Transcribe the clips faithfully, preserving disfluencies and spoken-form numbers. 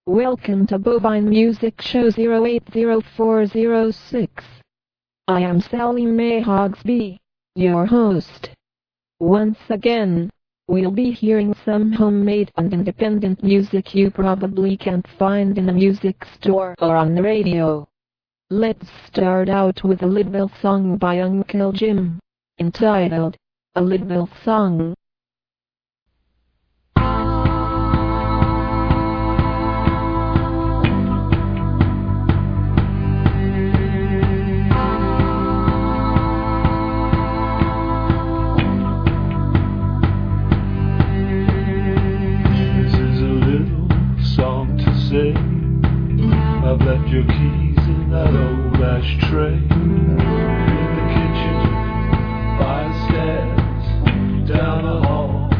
Welcome to Bovine Music Show zero eight zero four zero six. I am Sally Mae Hogsby, your host. Once again, we'll be hearing some homemade and independent music you probably can't find in a music store or on the radio. Let's start out with a Leadville song by Uncle Jim, entitled, A Leadville Song. I've left your keys in that old ashtray in the kitchen, by the stairs, down the hall.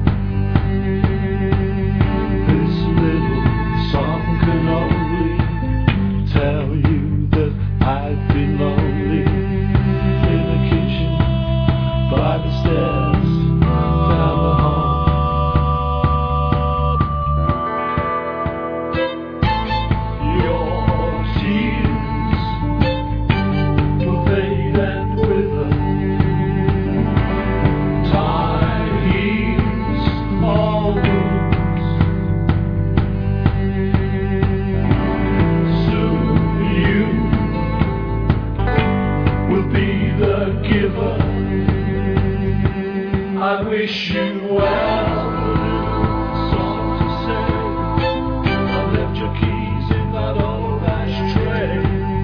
This little song can only tell you that I've been lonely in the kitchen, by the stairs, down the hall. I wish you well, song to say. I left your keys in that old ashtray.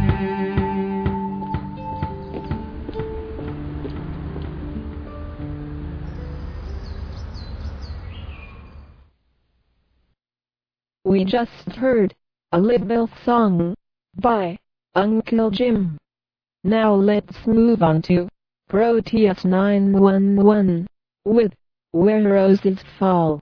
We just heard a Leadville song by Uncle Jim. Now let's move on to Proteus nine one one with Where Roses Fall.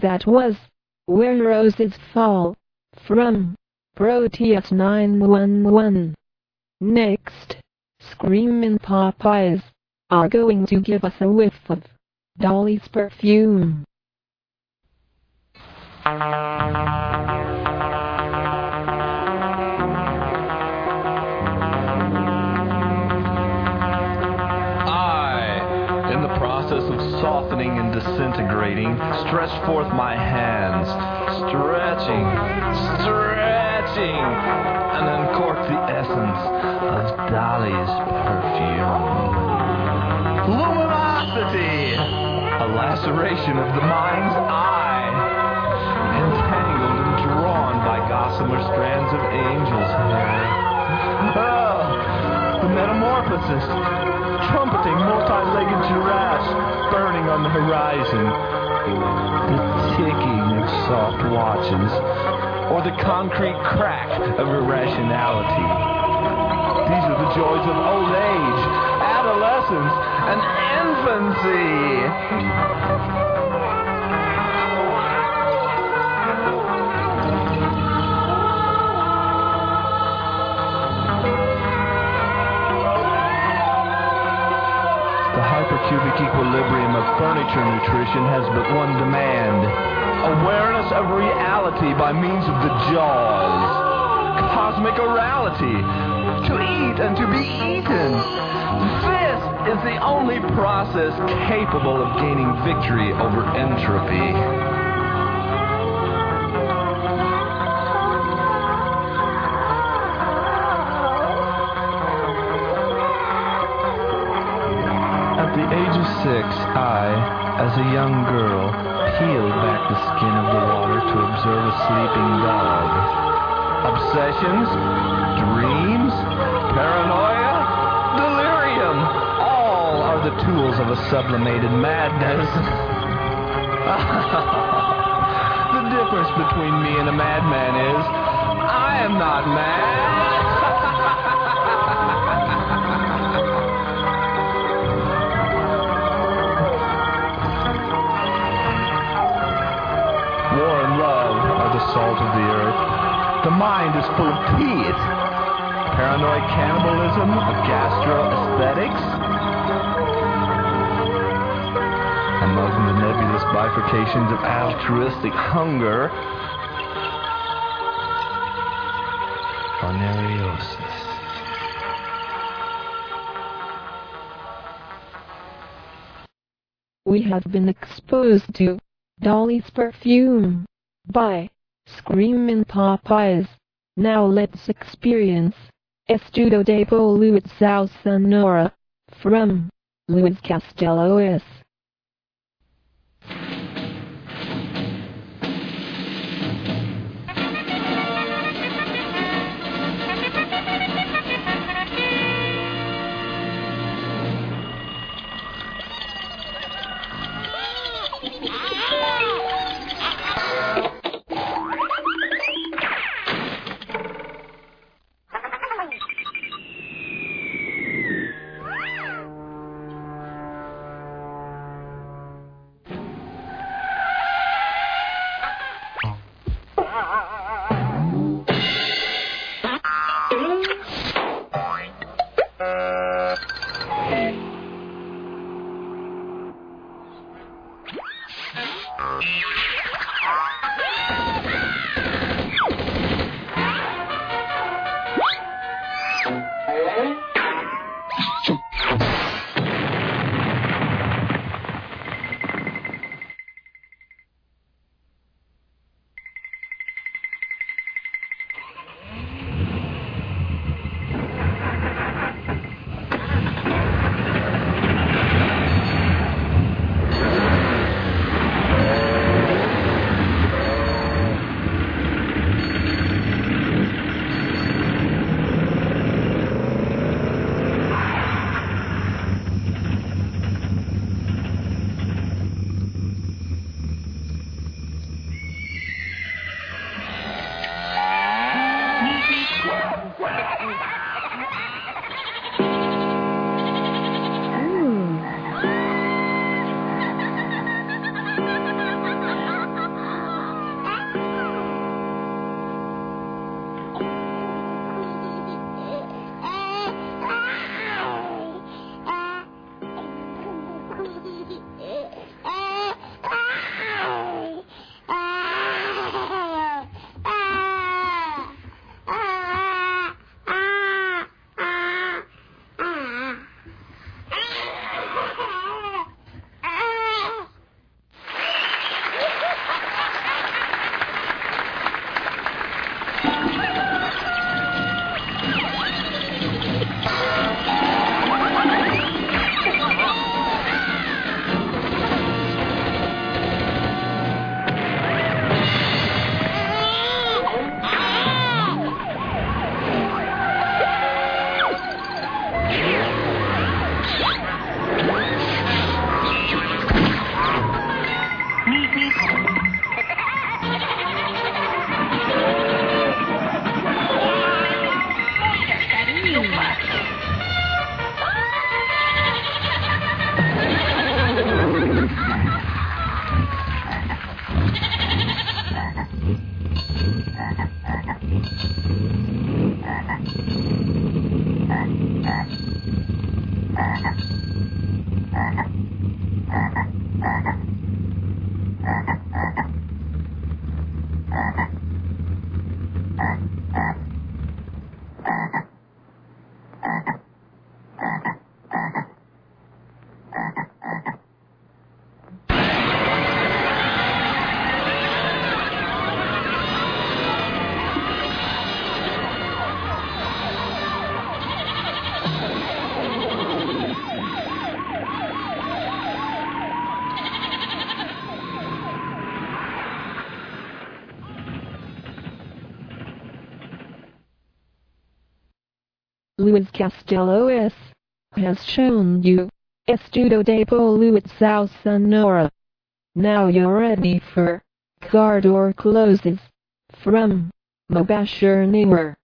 That was Where Roses Fall from Proteus nine one one. Next, Screamin' Popeyes are going to give us a whiff of Dolly's perfume. Of softening and disintegrating, stretched forth my hands, stretching, stretching, and uncorked the essence of Dolly's perfume. Luminosity! A laceration of the mind's eye, entangled and drawn by gossamer strands of angel's hair. Oh, the metamorphosis! Trumpeting multi-legged giraffes burning on the horizon, the ticking of soft watches, or the concrete crack of irrationality. These are the joys of old age, adolescence, and infancy. Hypercubic equilibrium of furniture nutrition has but one demand: awareness of reality by means of the jaws. Cosmic orality. To eat and to be eaten. This is the only process capable of gaining victory over entropy. At the age of six, I, as a young girl, peeled back the skin of the water to observe a sleeping dog. Obsessions, dreams, paranoia, delirium, all are the tools of a sublimated madness. The difference between me and a madman is, I am not mad. War and love are the salt of the earth. The mind is full of teeth. Paranoid cannibalism of gastro-aesthetics. Among the nebulous bifurcations of altruistic hunger, Phaneriosis. We have been exposed to Dolly's perfume by Screamin' Popeyes. Now let's experience Estudo de Poluição Sonora from Luis Castello S. Luis Castello S. has shown you Estudo de Poluição Sonora. Now you're ready for Car Door Closes from Mobasher Newer.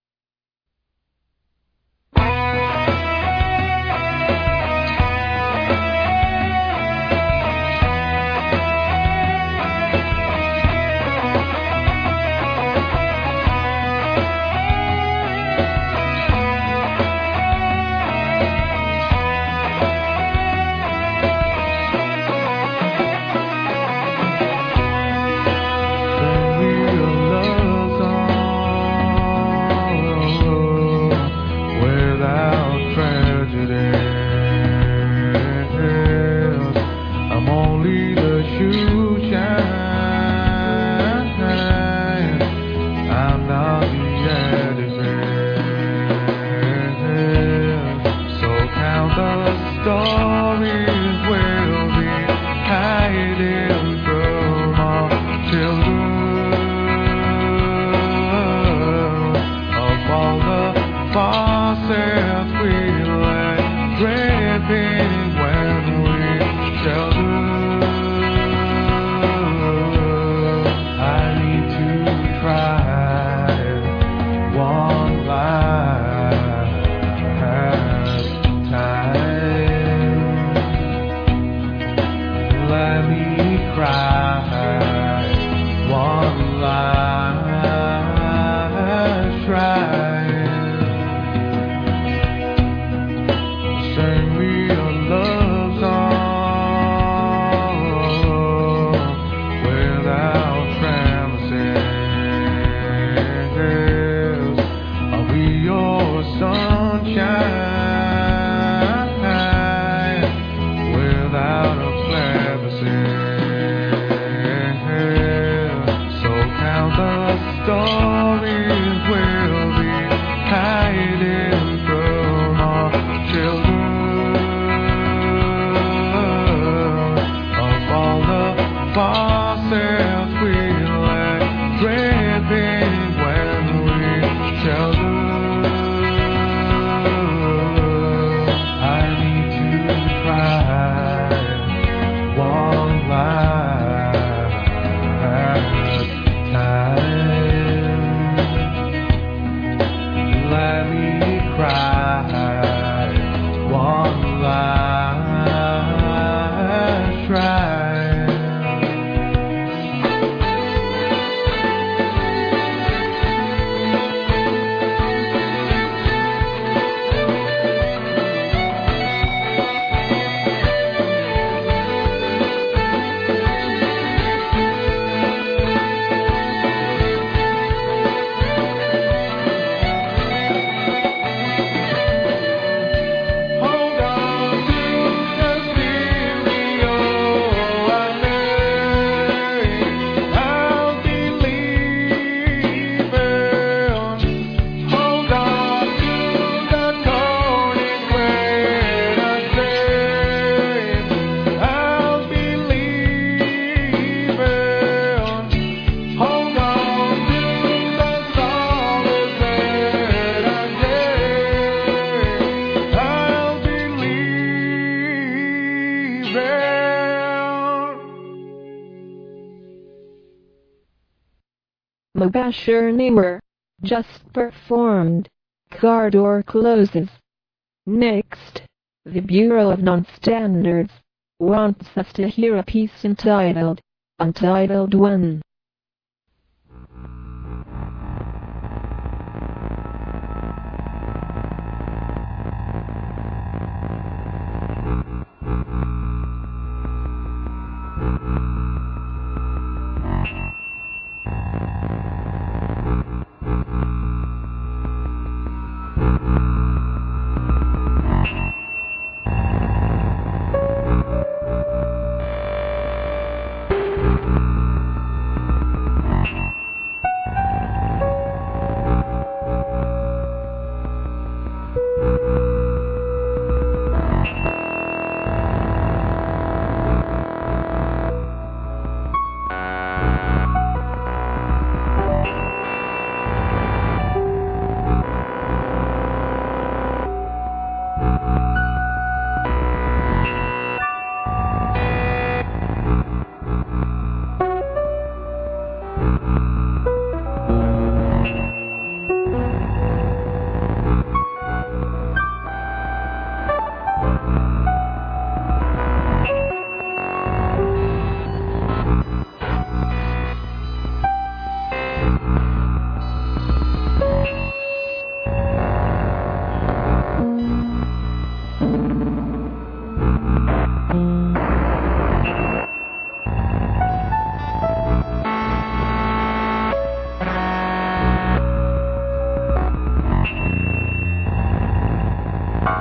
Mobasher Newer just performed Car Door Closes. Next, the Bureau of Non-Standards wants us to hear a piece entitled Untitled One.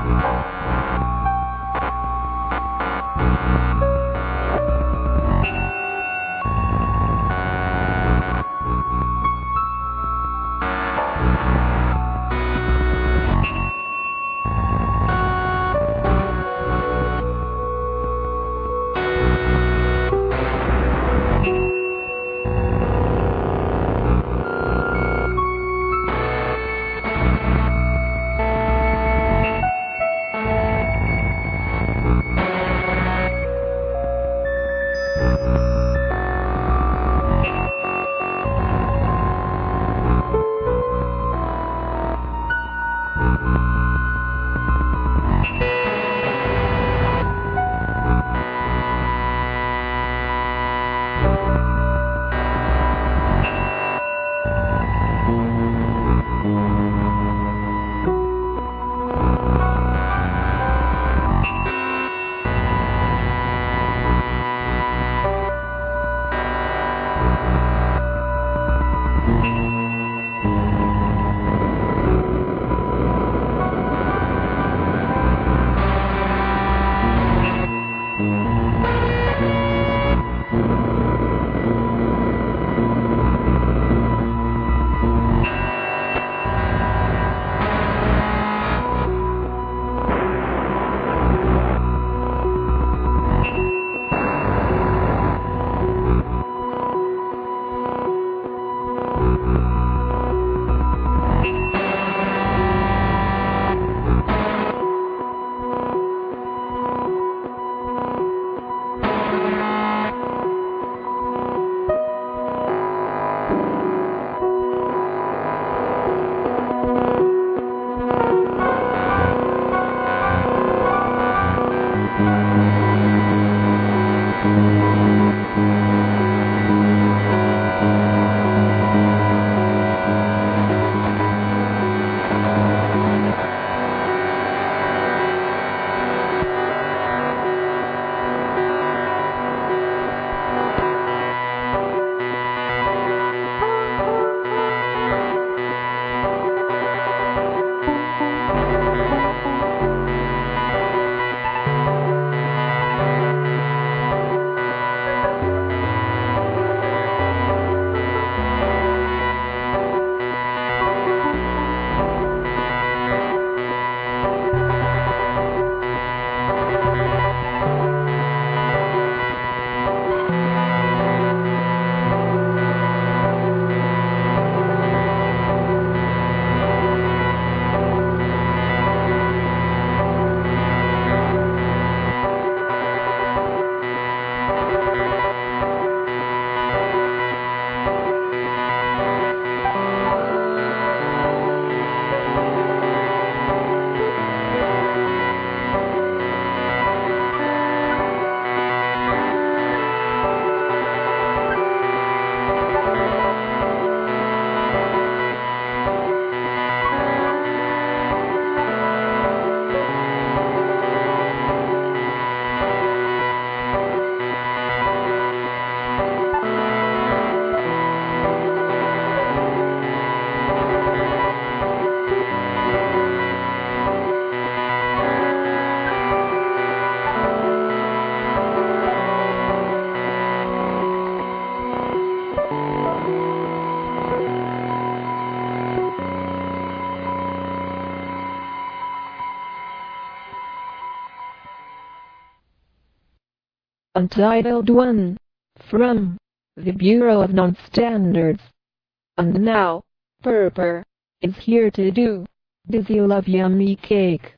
Untitled one, from the Bureau of Non-Standards. And now, Purpur is here to do Does You Love Yummy Cake?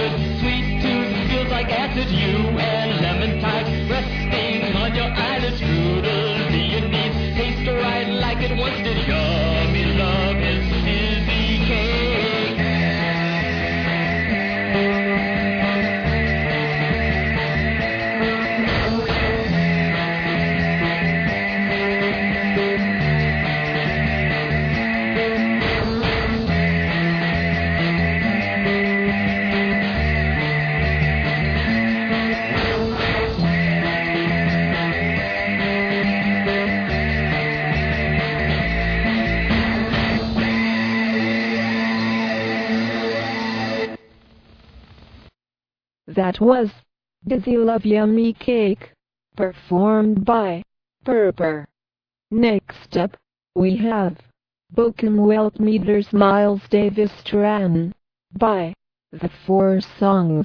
good. Sweet tooth feels like acid. You and lemon tart resting on your eyelids. Strudel Viennese taste right like it once did. Yummy love is fizzy cake. That was Dizzy Love Yummy Cake, performed by Purpur. Next up, we have Boken Welt Meters Miles Davis Tran, by The Four Songs.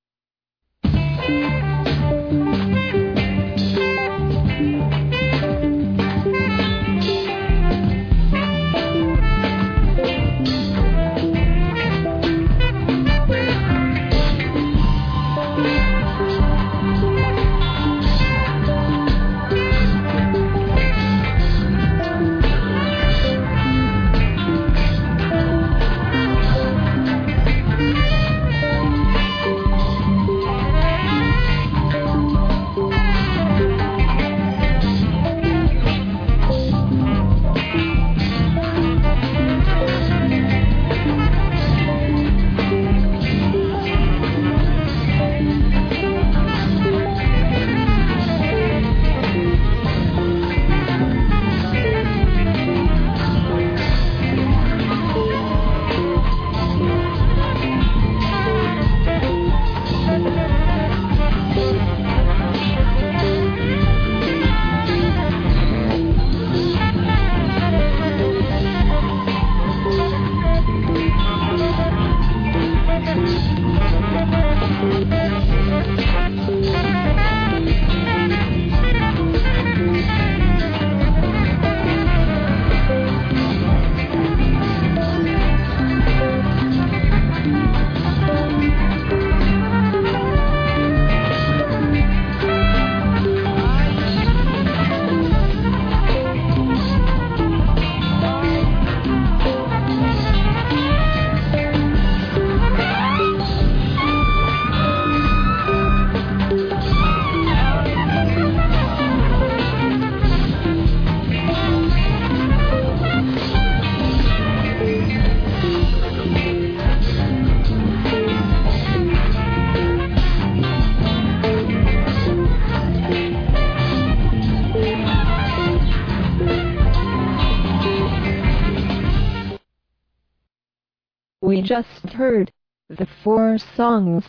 We just heard The Four Songs,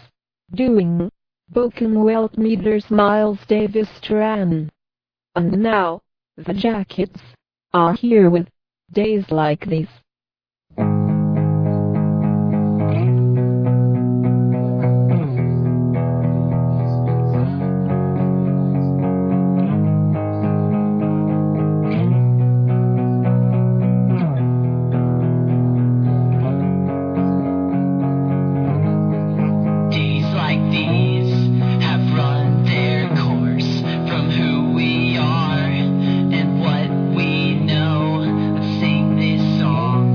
doing Boken Welt Meters Miles Davis Tran. And now, the Jackets are here with Days Like These. Sing this song.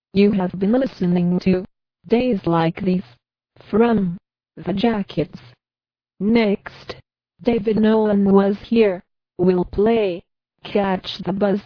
You have been listening to Days Like These from The Jackets. Next, David Nolan Was Here will play Catch the Buzz.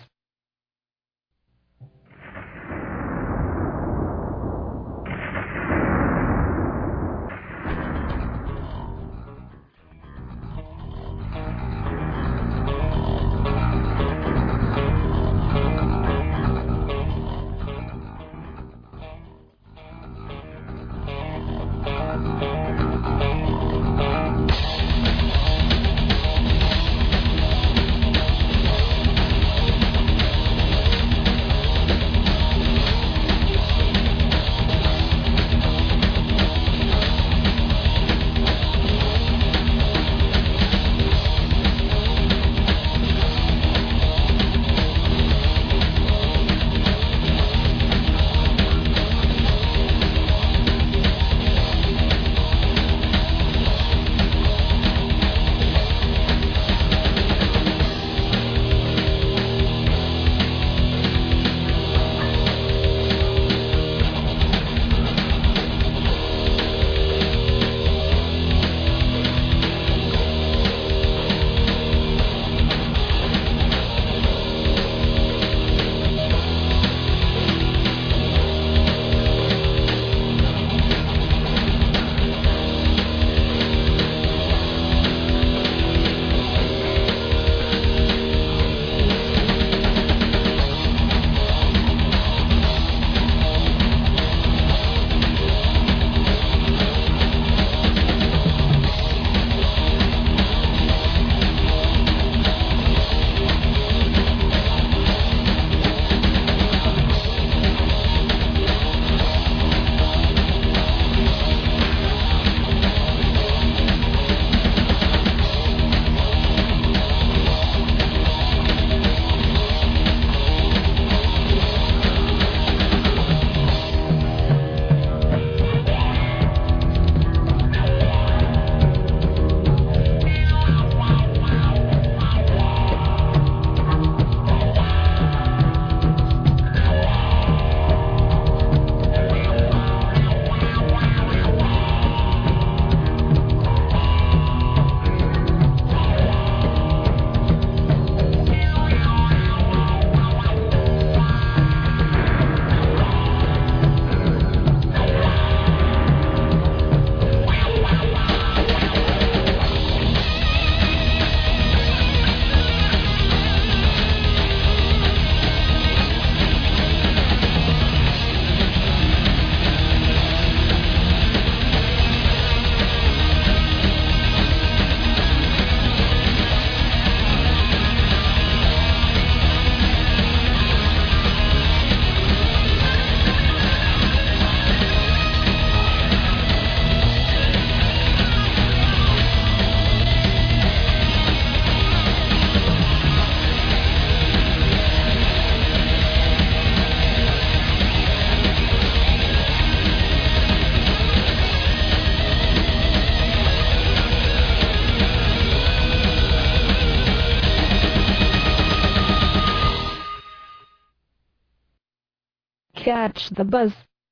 Catch the Buzz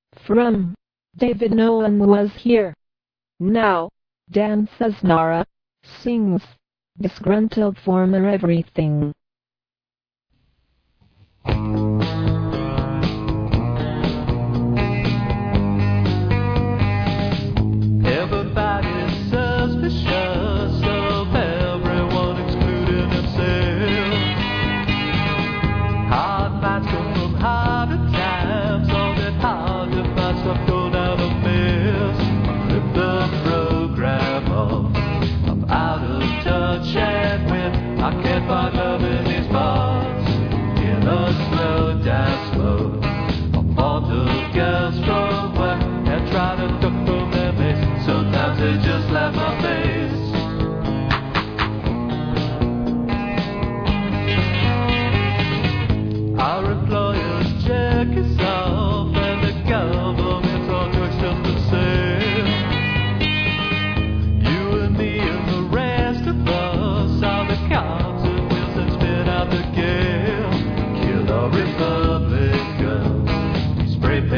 from David Nolan Was Here. Now, Dan Sasnara sings Disgruntled Former Everything. Everybody's suspicious of everyone excluding themselves. Hard nights come from harder times, all that hard to find stuff go down a mess. Flip the program off, I'm out of touch, and when I can't find love in these bars, in a slow dance mode, I fall to girls from work and try to duck from their maze. Sometimes they just laugh my face. Our employers check us off, and the government's on drugs just the same. You and me and the rest of us are the consequence that spit out the game. Kill our Republicans, spray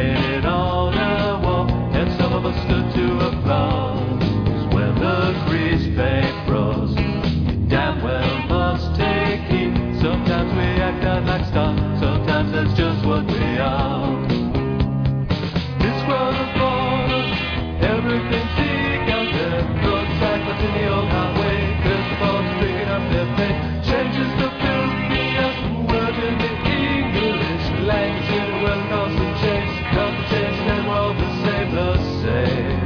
It's just what we are. This world of borders, everything's seek out there. Road cyclists in the old highway, there's the boats picking up their pay. Changes the filthiness, word in the English language in the West Coast and change. Come to change, then we're all the same, the same.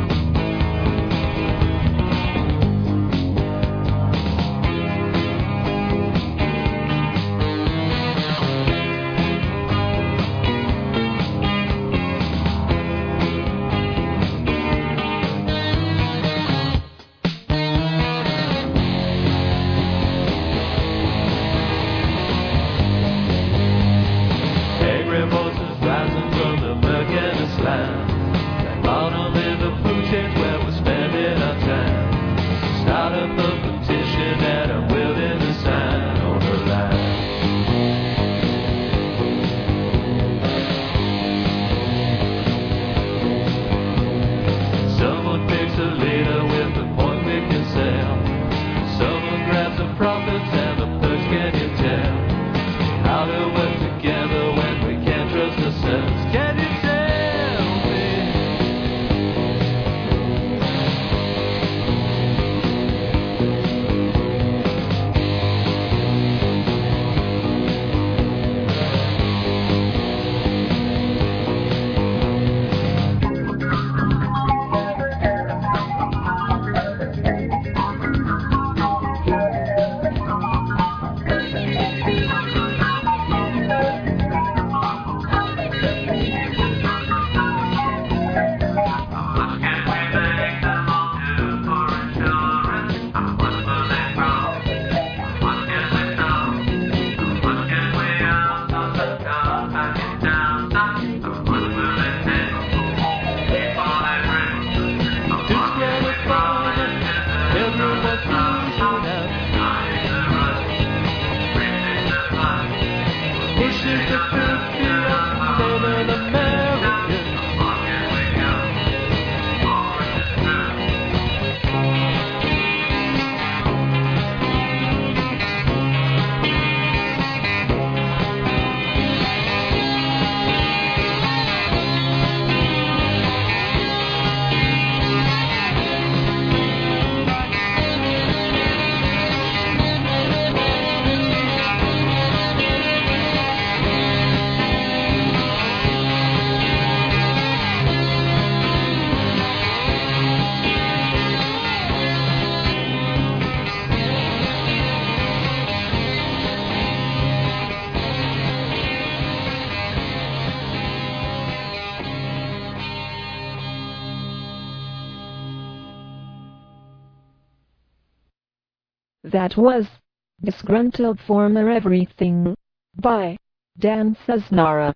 That was Disgruntled Former Everything by Dan Cesnara.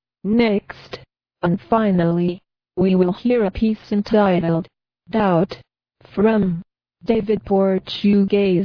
Next, and finally, we will hear a piece entitled Doubt from David Portuguese.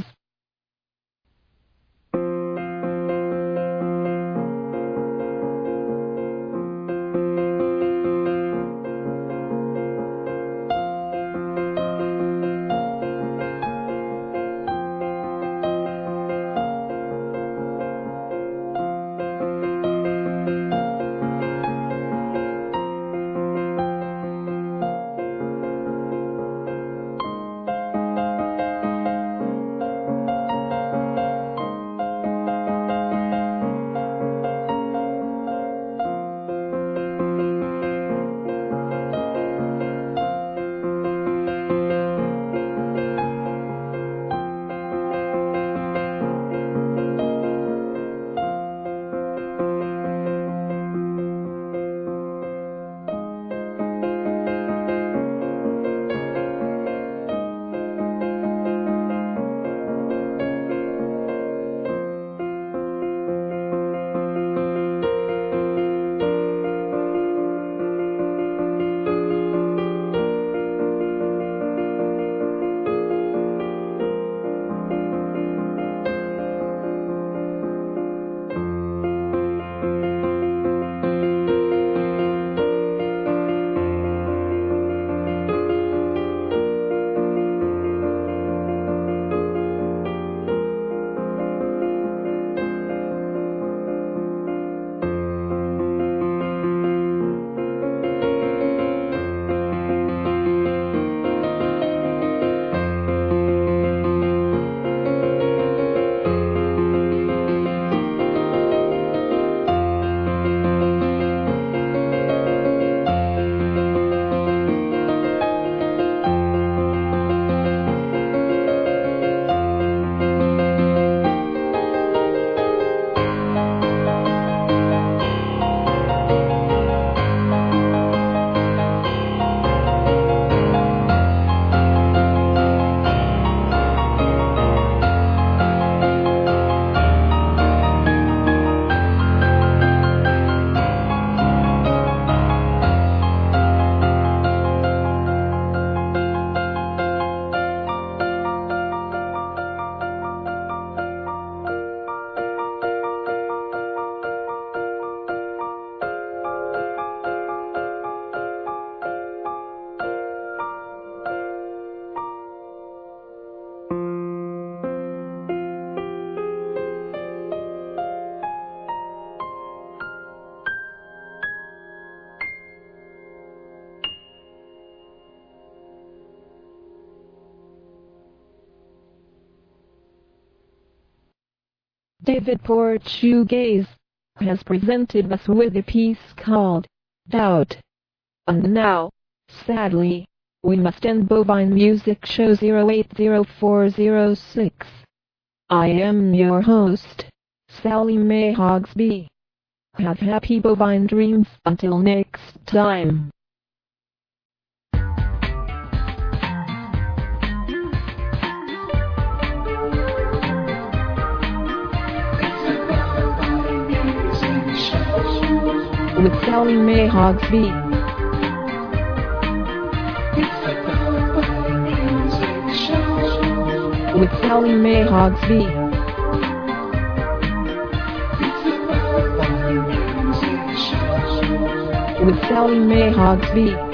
David Portuguese has presented us with a piece called Doubt. And now, sadly, we must end Bovine Music Show zero eight zero four zero six. I am your host, Sally Mae Hogsby. Have happy bovine dreams until next time. With Sally Mae Hogsby. With Sally Mae Hogsby. With Sally Mae Hogsby.